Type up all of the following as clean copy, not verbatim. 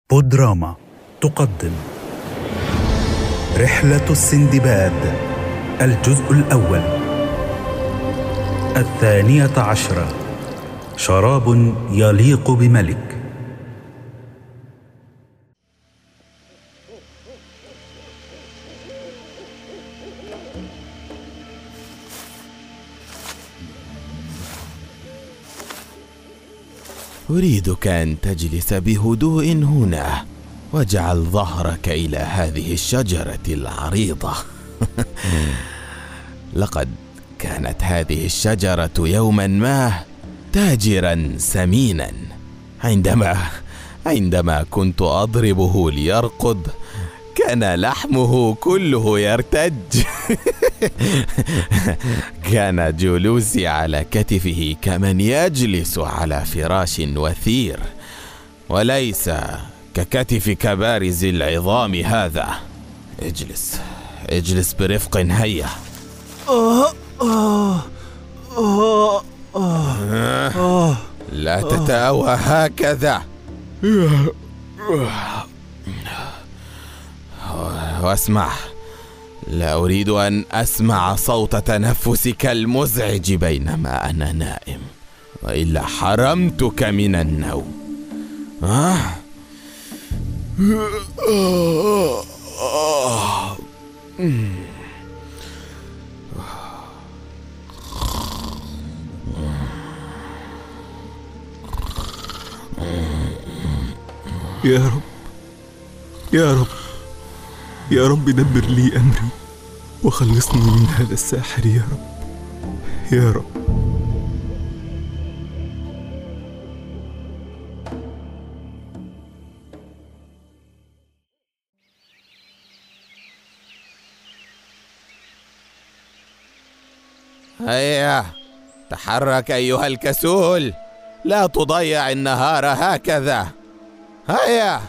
بودراما تقدم رحلة السندباد الجزء الأول 12 شراب يليق بملك. أريدك أن تجلس بهدوء هنا واجعل ظهرك إلى هذه الشجرة العريضة. لقد كانت هذه الشجرة يوما ما تاجرا سمينا. عندما كنت أضربه ليرقد كان لحمه كله يرتج. كان جلوسي على كتفه كمن يجلس على فراش وثير، وليس ككتفك بارز العظام هذا. اجلس برفق هيا. لا تتأوه هكذا. واسمع، لا أريد أن أسمع صوت تنفسك المزعج بينما أنا نائم، وإلا حرمتك من النوم. يا رب دبر لي أمري وخلصني من هذا الساحر يا رب. هيا تحرك أيها الكسول، لا تضيع النهار هكذا. هيا.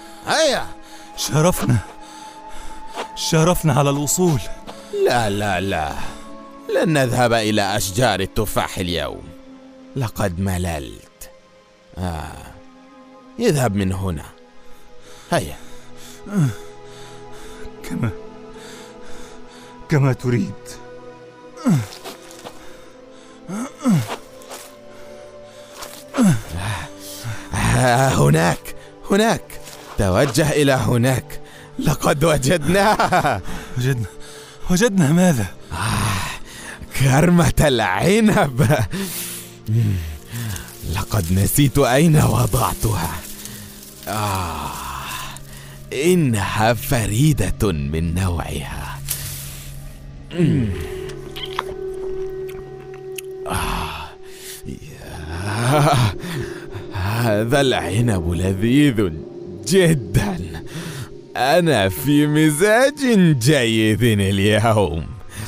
شرفنا على الوصول. لا لن نذهب إلى أشجار التفاح اليوم، لقد مللت. اذهب من هنا. هيا. كما تريد. هناك توجه إلى هناك. لقد وجدناه. وجدنا ماذا؟ كرمة العنب. لقد نسيت أين وضعتها. إنها فريدة من نوعها. هذا العنب لذيذ جدا. أنا في مزاج جيد اليوم.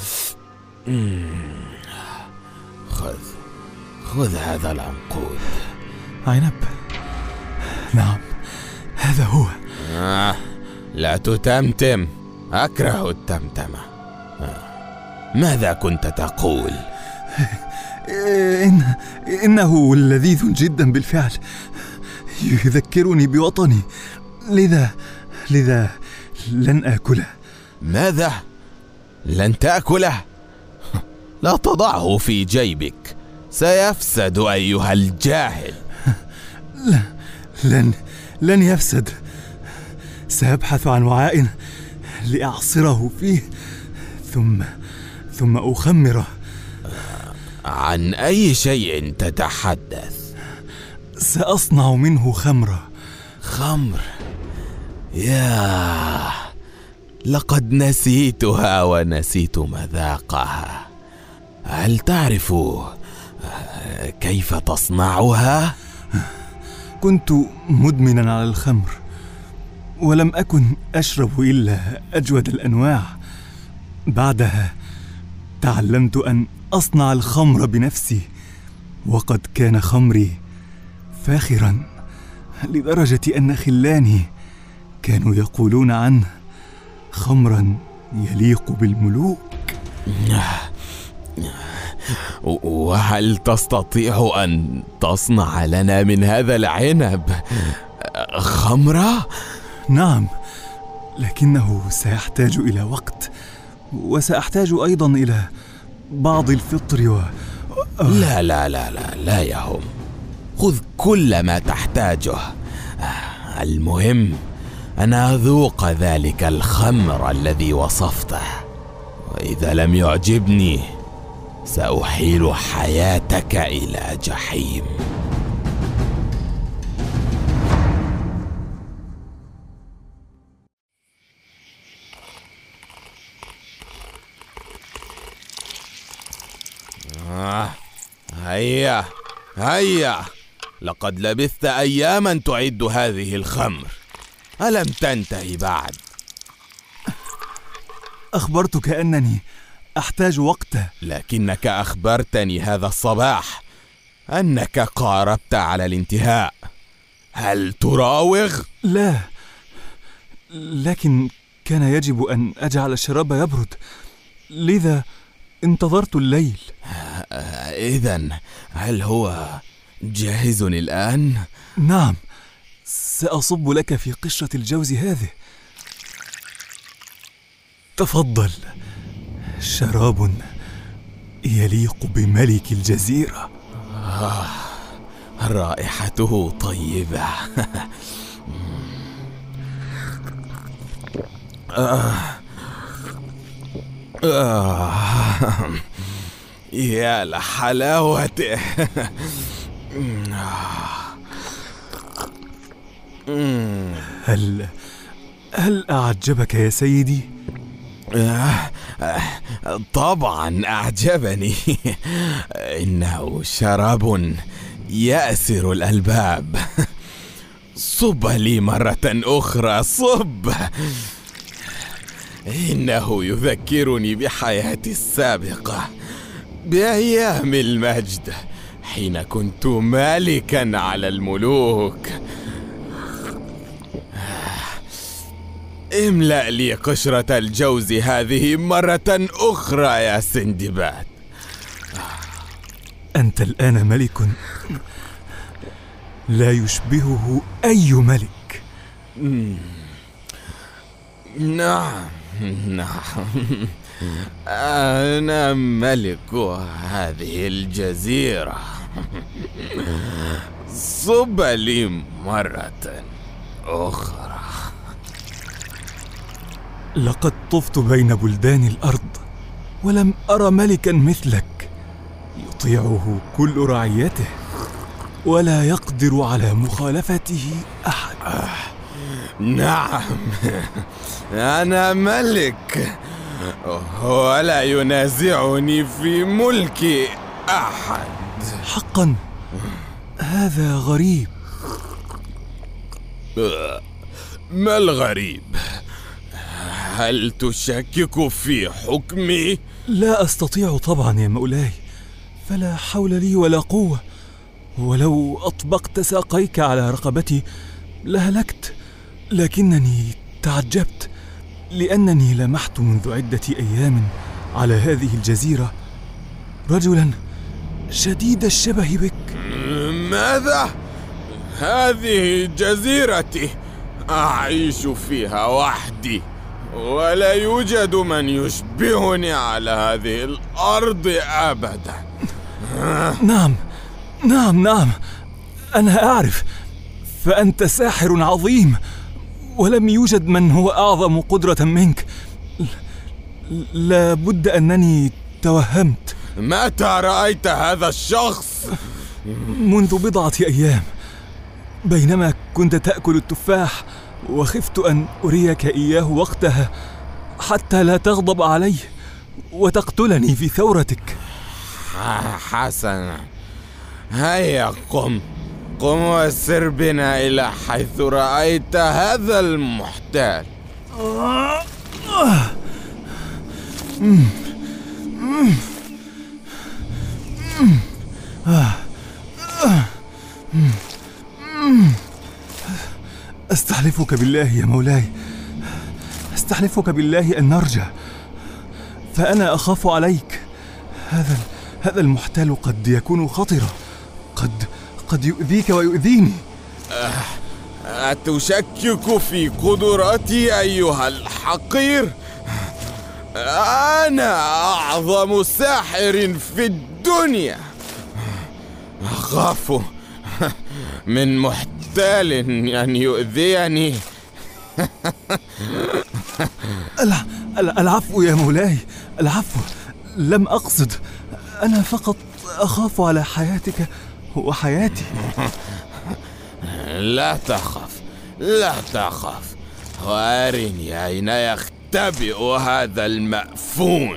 خذ هذا العنقود. عنب؟ نعم، هذا هو. لا تتمتم، أكره التمتمة. ماذا كنت تقول؟ إنه لذيذ جدا بالفعل، يذكرني بوطني، لذا لن آكله. ماذا؟ لن تأكله؟ لا تضعه في جيبك، سيفسد أيها الجاهل. لن يفسد. سأبحث عن وعاء لأعصره فيه ثم أخمره. عن أي شيء تتحدث؟ سأصنع منه خمر؟ لقد نسيتها ونسيت مذاقها. هل تعرف كيف تصنعها؟ كنت مدمنا على الخمر، ولم أكن أشرب إلا أجود الأنواع. بعدها تعلمت أن أصنع الخمر بنفسي، وقد كان خمري فاخرا لدرجة أن خلاني كانوا يقولون عنه خمرا يليق بالملوك. وهل تستطيع أن تصنع لنا من هذا العنب خمرة؟ نعم، لكنه سيحتاج إلى وقت، وسأحتاج أيضا إلى بعض الفطر لا لا لا لا لا يهم، خذ كل ما تحتاجه. المهم أن أذوق ذلك الخمر الذي وصفته، وإذا لم يعجبني سأحيل حياتك إلى جحيم. هيا هيا، لقد لبثت أياما تعد هذه الخمر، ألم تنتهي بعد؟ أخبرتك أنني أحتاج وقتا. لكنك أخبرتني هذا الصباح أنك قاربت على الانتهاء، هل تراوغ؟ لا، لكن كان يجب أن أجعل الشراب يبرد، لذا انتظرت الليل. إذن هل هو جاهز الآن؟ نعم، سأصب لك في قشرة الجوز هذه. تفضل، شراب يليق بملك الجزيرة. رائحته طيبة. يا لحلاوته. هل أعجبك يا سيدي؟ طبعا أعجبني. إنه شراب يأسر الألباب. صب لي مرة أخرى، صب. إنه يذكرني بحياتي السابقة، بأيام المجد حين كنت مالكا على الملوك. املأ لي قشرة الجوز هذه مرة أخرى يا سندباد. أنت الآن ملك لا يشبهه أي ملك. نعم نعم، أنا ملك هذه الجزيرة. صب لي مرة أخرى. لقد طفت بين بلدان الأرض ولم أرى ملكا مثلك، يطيعه كل رعيته ولا يقدر على مخالفته أحد. نعم، أنا ملك ولا ينازعني في ملكي أحد. حقا هذا غريب. ما الغريب؟ هل تشكك في حكمي؟ لا أستطيع طبعا يا مولاي، فلا حول لي ولا قوة، ولو أطبقت ساقيك على رقبتي لهلكت. لكنني تعجبت لأنني لمحت منذ عدة أيام على هذه الجزيرة رجلا شديد الشبه بك. ماذا؟ هذه جزيرتي، أعيش فيها وحدي، ولا يوجد من يشبهني على هذه الأرض أبدا. نعم نعم نعم، أنا أعرف، فأنت ساحر عظيم، ولم يوجد من هو أعظم قدرة منك. لا بد أنني توهمت. متى رأيت هذا الشخص؟ منذ بضعة أيام، بينما كنت تأكل التفاح، وخفت أن أريك إياه وقتها حتى لا تغضب علي وتقتلني في ثورتك. حسنا، هيا قم وسر بنا إلى حيث رأيت هذا المحتال. أستحلفك بالله يا مولاي، أستحلفك بالله أن نرجع، فأنا أخاف عليك. هذا المحتال قد يكون خطرا، قد يؤذيك ويؤذيني. أتشكك في قدرتي أيها الحقير؟ أنا أعظم ساحر في الدنيا. أخاف من محتال أن يؤذيني. العفو يا مولاي، العفو، لم أقصد، أنا فقط أخاف على حياتك وحياتي. لا تخف، لا تخف، وأرني أين يختبئ هذا المأفون.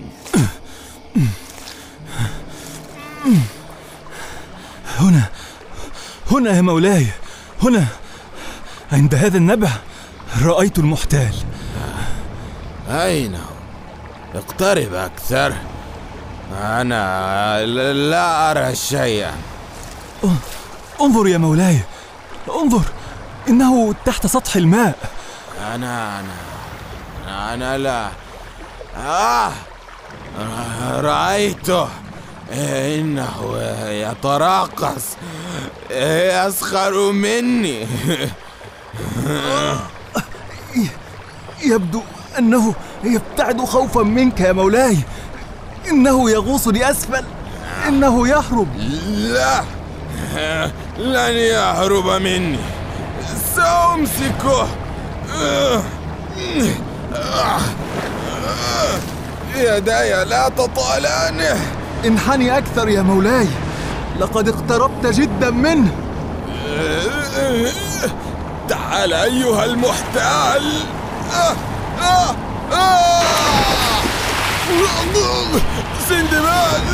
هنا يا مولاي، هنا عند هذا النبع رأيت المحتال. أين هو؟ اقترب أكثر، أنا لا أرى شيئا. انظر يا مولاي، انظر، إنه تحت سطح الماء. أنا لا رأيته، إنه يتراقص، يسخر مني. يبدو أنه يبتعد خوفا منك يا مولاي، إنه يغوص لأسفل، إنه يهرب. لا، لن يهرب مني، سأمسكه. يداي لا تطالعني. انحني أكثر يا مولاي، لقد اقتربت جدا منه. تعال أيها المحتال. سندباد،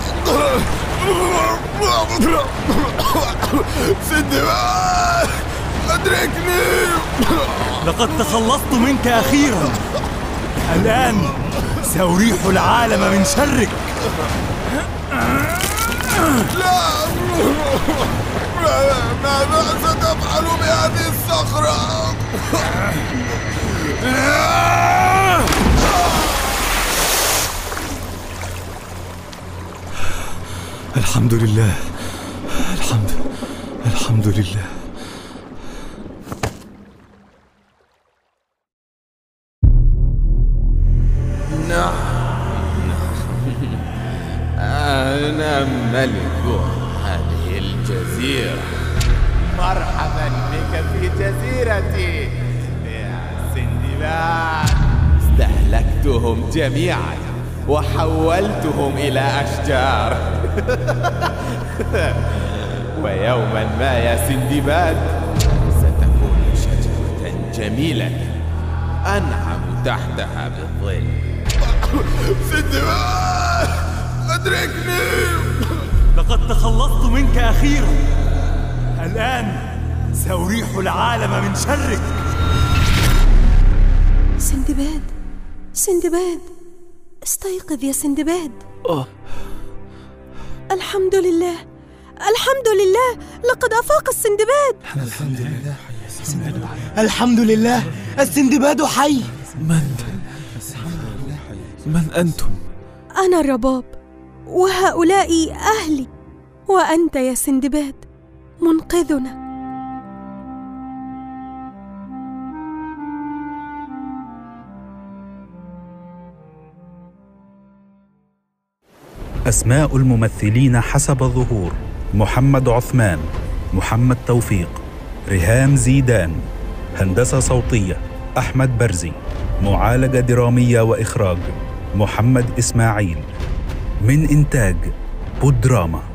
سندباد، أدركني. لقد تخلصت منك أخيرا، الآن سأريح العالم من شرك. لا، ماذا ستفعل بهذه الصخرة؟ الحمد لله، الحمد لله. أنا ملك هذه الجزيرة. مرحبا بك في جزيرتي يا سندباد. استهلكتهم جميعا وحولتهم إلى أشجار. ويوما ما يا سندباد ستكون شجرة جميلة أنعم تحتها بالظل. سندباد، أدركني. لقد تخلصت منك أخيرا، الآن سأريح العالم من شرك. سندباد، سندباد، استيقظ يا سندباد. الحمد لله، الحمد لله، لقد أفاق السندباد. الحمد لله، الحمد لله، السندباد حي. من أنتم؟ أنا الرباب، وهؤلاء أهلي، وأنت يا سندباد منقذنا. أسماء الممثلين حسب الظهور: محمد عثمان، محمد توفيق، ريهام زيدان. هندسة صوتية: أحمد برزي. معالجة درامية وإخراج: محمد إسماعيل. من إنتاج بودراما.